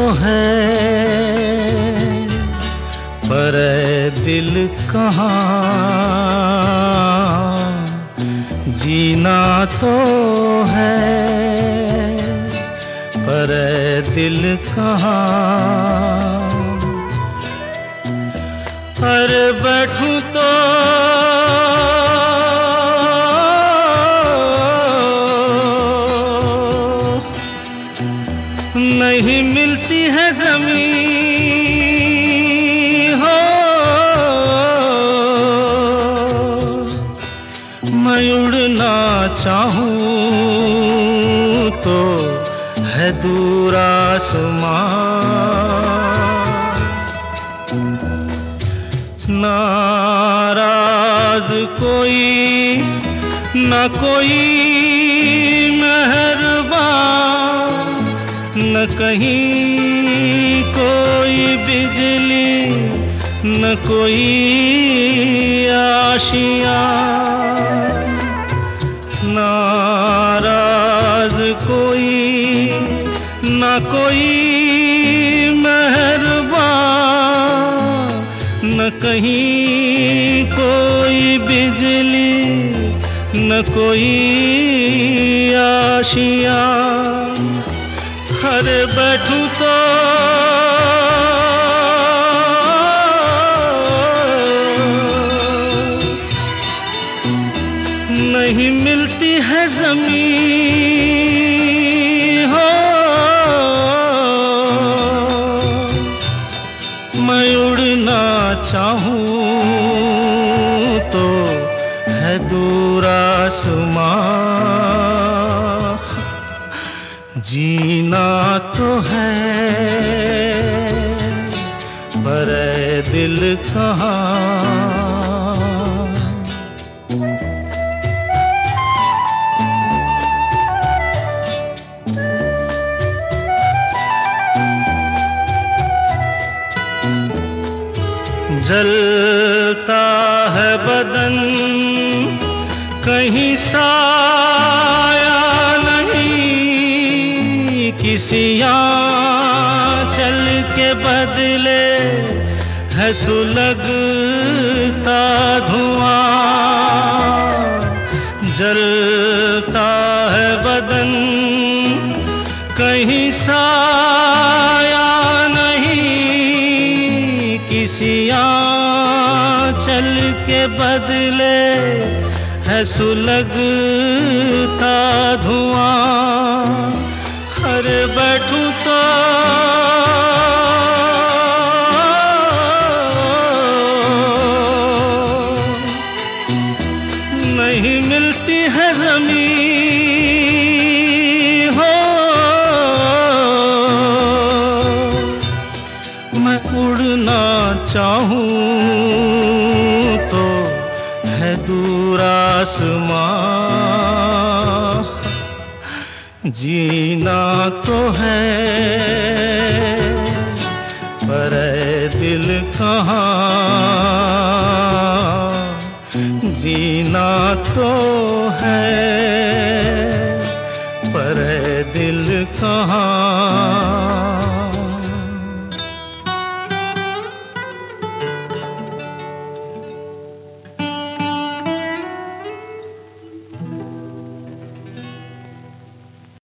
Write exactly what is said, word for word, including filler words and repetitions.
है पर दिल कहाँ, जीना तो है पर दिल कहाँ। अरे बैठूं तो नहीं मिलती है ज़मीन हो, मैं उड़ना चाहूं तो है दूर आसमां। नाराज कोई न कोई मेहरबान, न कहीं कोई बिजली न कोई आशियाँ। नाराज कोई न कोई मेहरबान, न कहीं कोई बिजली न कोई आशियाँ। अरे बैठूं तो नहीं मिलती है ज़मीन हो, मैं उड़ना चाहूं तो है दूर आसमां। जीना तो है पर दिल कहाँ। जलता है बदन कहीं साया नहीं, किसी आंचल के बदले है सुलगता धुआं। जलता है बदन कहीं साया नहीं, किसी आंचल के बदले है सुलगता धुआं। अरे बैठूं तो नहीं मिलती है ज़मीन हो, मैं उड़ना चाहूं तो है दूर आसमां। जीना तो है पर दिल कहाँ। जीना तो है पर दिल कहाँ।